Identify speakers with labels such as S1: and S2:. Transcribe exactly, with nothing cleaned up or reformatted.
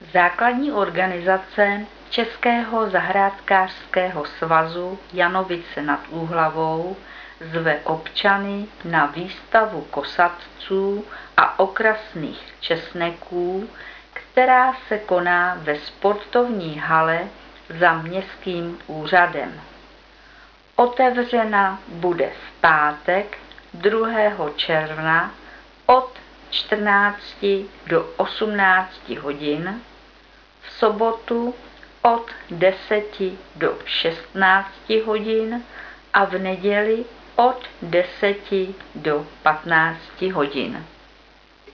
S1: Základní organizace Českého zahrádkářského svazu Janovice nad Úhlavou zve občany na výstavu kosatců a okrasných česneků, která se koná ve sportovní hale za městským úřadem. Otevřena bude v pátek druhého června od čtrnácti do osmnácti hodin, v sobotu od deseti do šestnácti hodin a v neděli od deseti do patnácti hodin.